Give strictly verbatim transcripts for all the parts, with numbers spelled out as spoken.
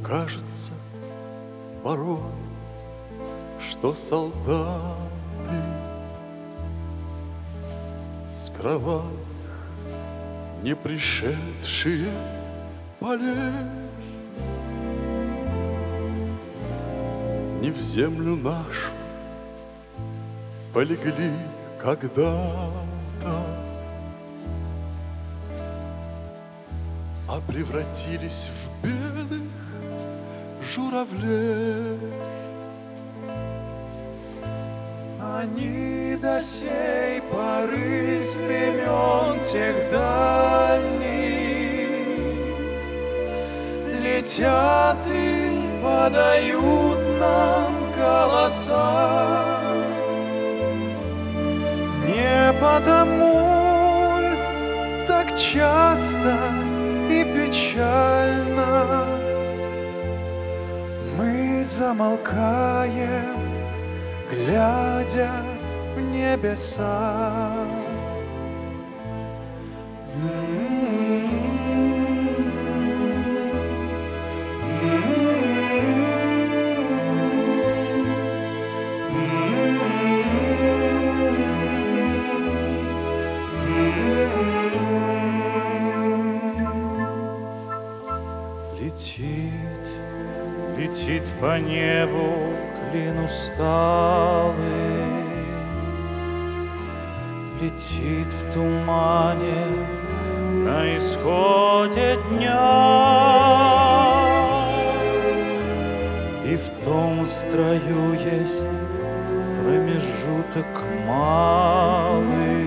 кажется порой, что солдаты с кровавых не пришедшие полей не в землю нашу полегли когда-то, а превратились в белых журавлей. Они до сей поры с племен тех дальних летят и подают нам голоса. Не потому ль так часто и печально мы замолкаем, глядя в небеса. Летит, летит по небу клин усталый, летит в тумане на исходе дня. И в том строю есть промежуток малый.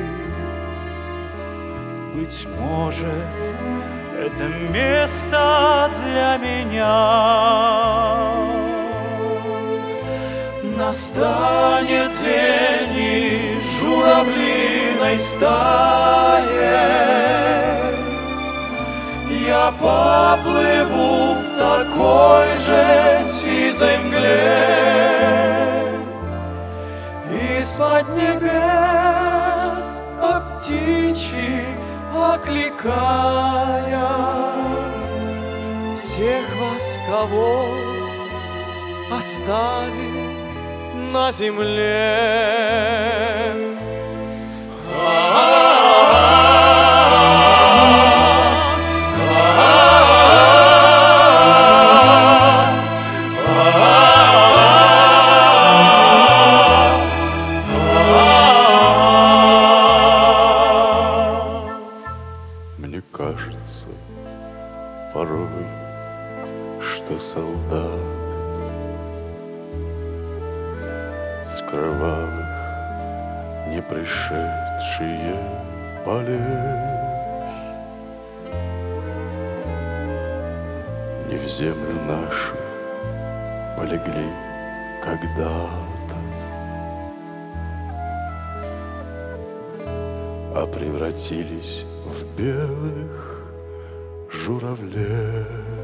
Быть может, это место для меня. Настанет день, и журавлиной стае я поплыву в такой же сизой мгле. Из-под небес по птичьи окликая всех вас, кого оставим на земле. Мне кажется порой, что солдаты с кровавых не пришедшие полей не в землю нашу полегли когда-то, а превратились в белых журавлей.